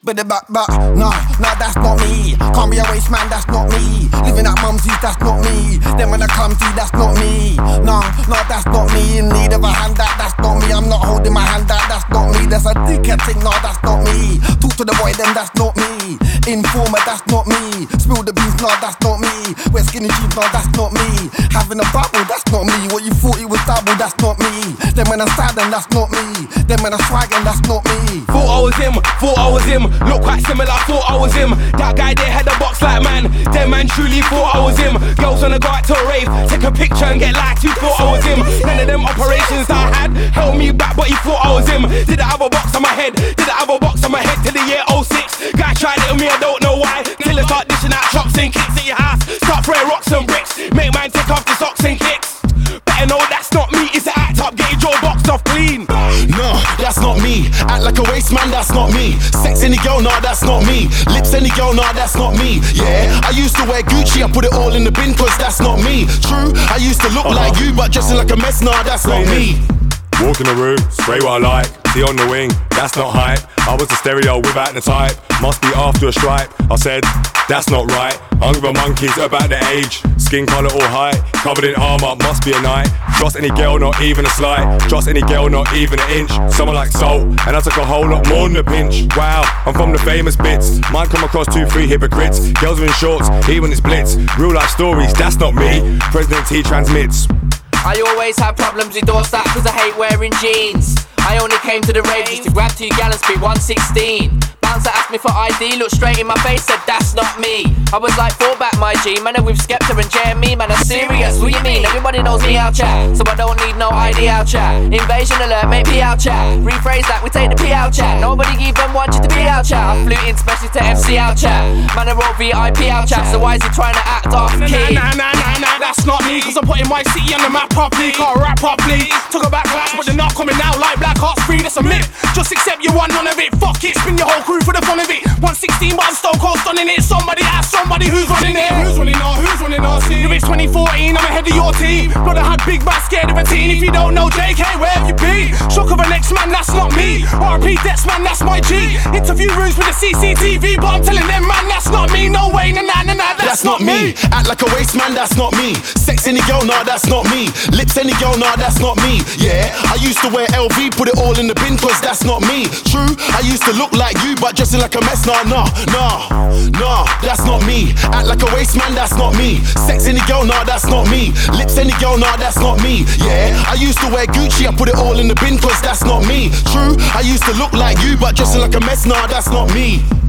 But the back, nah, that's not me. Can't be a waste man, that's not me. Living at mumsy's, that's not me. Then when I come to, that's not me. Nah, that's not me. In need of a hand out, that's not me. I'm not holding my hand out, that's not me. There's a dickhead thing, nah, that's not me. Talk to the boy, then that's not me. Informer, that's not me. Spill the beans, nah, that's not me. Wear skinny jeans, nah, that's not me. Having a bubble, that's not me. What you thought it was double, that's not me. Then when I'm standing, that's not me. Then when I'm swagging, that's not me. Thought I was him. Look quite similar, thought I was him. That guy there had a box like man. Them man truly thought I was him. Girls wanna go out to a rave, take a picture and get liked. You thought I was him. None of them operations that I had held me back, but he thought I was him. Did I have a box on my head? Did I have a box on my head till the year 06? Guy tried it on me, I don't know why. Till I start dishing out chops and kicks at your house. Start throwing rocks and bricks. Make man take off the socks and kicks. Better know that's not me. It's an act up, get your jaw boxed off clean. No, that's not me. Act like a waste man, that's not me. Sex any girl, nah, that's not me. Lips any girl, nah, that's not me. Yeah, I used to wear Gucci, I put it all in the bin, cause that's not me. True, I used to look like you, but dressing like a mess, nah, that's not me. Walk in the room, spray what I like. See on the wing, that's not hype. I was the stereo without the type. Must be after a stripe. I said, that's not right. Hungry monkeys about the age. Skin colour all high, covered in armour, must be a night. Trust any girl, not even a slight. Trust any girl, not even an inch. Someone like Salt, and I took a whole lot more than a pinch. Wow, I'm from the famous bits. Mine come across 2-3 hypocrites. Girls are in shorts, even it's blitz. Real life stories, that's not me. President T transmits. I always have problems with doorstop cause I hate wearing jeans. I only came to the rave just to grab 2 gallons, spit 116. Bouncer asked me for ID, looked straight in my face, said that's not me. I was like, fall back my G, man, with Skepta and Jeremy, man, I'm serious, what you mean? Everybody knows me out chat, so I don't need no ID out chat. Invasion alert, make P out chat. Rephrase that, we take the P out chat. Nobody even want you to be out chat. I flew in specially to MC out chat. Man, I wrote VIP out chat, so why is he trying to act off key? Nah, that's not me, cause I'm putting my city on the map properly. Can't rap properly. Talk about clash, but they're not coming out like Black Hearts Free, that's a myth. Just accept you want none of it. Fuck it, spin your whole crew for the fun of it. 116, but I'm Stone Cold stunning it. Somebody ask somebody who's running it. Who's running our scene? If it's 2014, I'm ahead of your team. Brother had big man scared of a teen. If you don't know JK, where have you been? Shock of an ex-man, that's not me. RP Dex, man, that's my G. Interview rooms with the CCTV, but I'm telling them, man, that's not me. No way, nah, that's not me. Act like a waste man, that's not me. Sex any girl, nah, that's not me. Lips any girl, nah, that's not me. Yeah, I used to wear LV, put it all in the bin, cause that's not me. True, I used to look like you, but dressing like a mess, nah, that's not me. Act like a waste man, that's not me. Sex any girl, nah, that's not me. Lips any girl, nah, that's not me. Yeah, I used to wear Gucci, I put it all in the bin, cause that's not me. True, I used to look like you, but dressing like a mess, nah, that's not me.